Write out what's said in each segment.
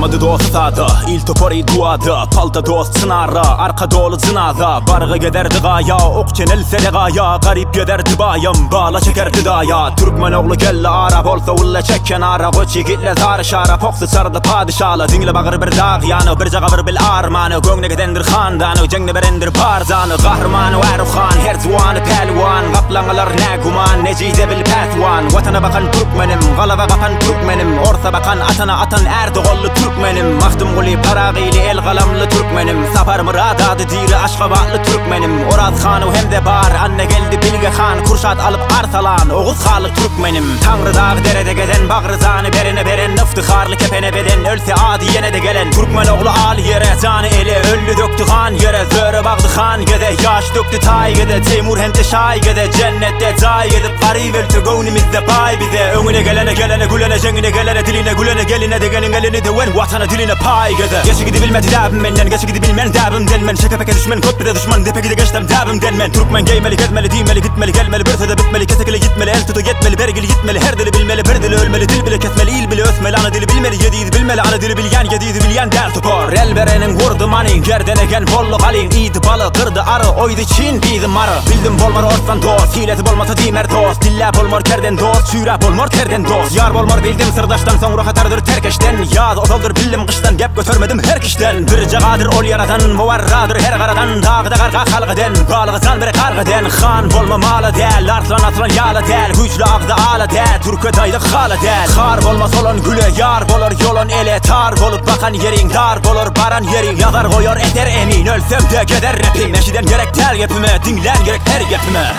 Kalmadı dost adı, il topori duadı. Palda dost sınarı, arka dolu zınadı. Barığı giderdi gaya, ok çenelse de gaya. Garip giderdi bayım, bağla çekerdi daya. Türkmen oğlu kelle Arap olsa ulla çekken ara. Koç yigitle zarı şara, poksu sardı padişalı. Dingle bağır bir dağ yanı, bir cağavır bil armanı. Gögne gidendir xandanı, cengne berendir barzanı. Kahramanı Erufhan, her zuvanı pelvan. Kaplanılar ne guman, necide bil petvan. Vatana bakan Türkmenim, galava kapan Türkmenim. Orta bakan atana atan Erdoğanlı Türkmenim. Mahdum guli paragili el galamlı Türkmenim. Sapar mırad adı diri aşkabatlı Türkmenim. Oraz Xanı hem de bar, anne geldi Bilge Xan. Kurşat alıp arsalan, Oğuz Xalı Türkmenim. Tanrı dağı derede geden, bağrızanı berene beren. Iftiharlı kepene beden, ölse adi yine de gelen. Türkmen oğlu ali yere, canı ele öllü döktü kan yere. Zöre bağdı xan gede, yaş döktü tay gede. Teymur hem de şay gede, cennette zay gedip qarib el tögönümüzde pay bize. Önüne gelene gülene, cengine gelene diline gülene. Geline degenin elini de ven vatana diline pay gede. Geçi gidi bilmedi dabim benden, geçi gidi bilmen dabimden men. Şeke peke düşmen, kot bide düşman, depe gide geçtem dabimden men. Türkmen geymeli, gezmeli, dimeli, gitmeli, gelmeli. Bir sede bitmeli, kesekili gitmeli, el tutu yetmeli. Bergili gitmeli, her dili bilmeli, bir dili ölmeli. Dil bile kesmeli, il bile ösmeli, ana dili bilmeli. Yediğidi bilmeli, ana dili bilyen, yediğidi bilyen der topor. El verenin vurdu manin, gerdenegen bollu galin. İydi balı, kırdı arı, oydu Çin, biydi marı. Bildim bolmar orsan dost, hileti bolmasa dimer dost. Dille bolmar kerden dost, süre bolmar terden dost. Yar bolmar bildim sırdaştan, sonra hatardır terkeşten. Yaz otoldur bildim kıştan, gep götörmedim her kişten. Bir cagadır ol yaradan, muvarradır her karadan. Dağda karga kalgıden, balgızan bir kargıden. Xan bolma malı del, artlan atlan yalı del. Güçlü ağda ağla del, Türk'e daydı xalı del. Xar bolma solon güle, yar bolur yolun ele. Tar bolup bakan yerin, dar bolur baran yerin. Yazar koyar eder emin, ölsem de geder rapim. Eşiden gerek tel yapime, dinlen gerek her yapime.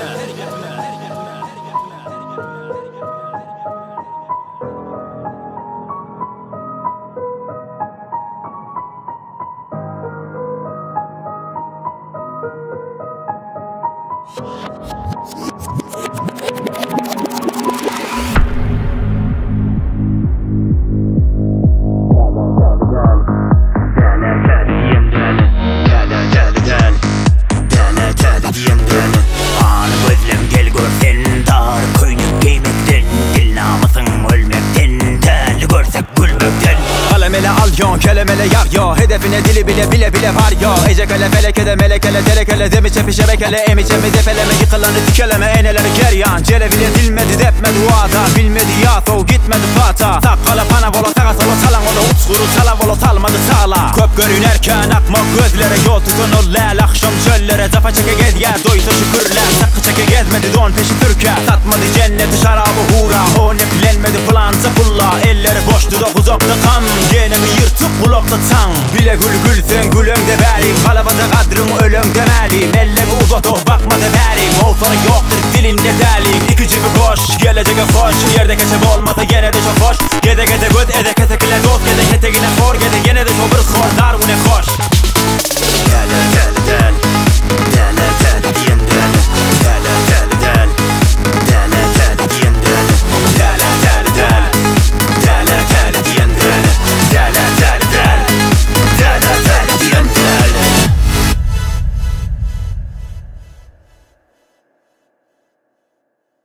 Kelemele yak yo, hedefine dili bile var yo. Ecekele felekele melekele telekele. Demi çepi şebekele emi çemi defeleme. Yıkılanı dikeleme eneleri geryan. Celevile dilmedi depmedi uada. Bilmedi yato gitmedi fata. Sakkala pana vola taga solo salan ola. Uçkuru salan vola salmadı sağla. Köp görünerken akmak gözlere. Yol tutun ol lel akşam çöllere. Zafa çeke gez yer doysa şükürler. Sakı çeke gezmedi don peşi Türkiye. Satmadı cenneti şarabı hura. O ne bilenmedi plansa pulla. Elleri boştu dokuz okta kam. Genemi yırtıp kulakta tan. Bile gül sen gülüm de verim. Kalavada kadrım ölüm demelim. Elleri uzat o bakma de verim. Olsana yoktur dilinde delim. İki cibi boş geleceğe koş. Yerde keçe olmasa gene de çok hoş. Gede göt edek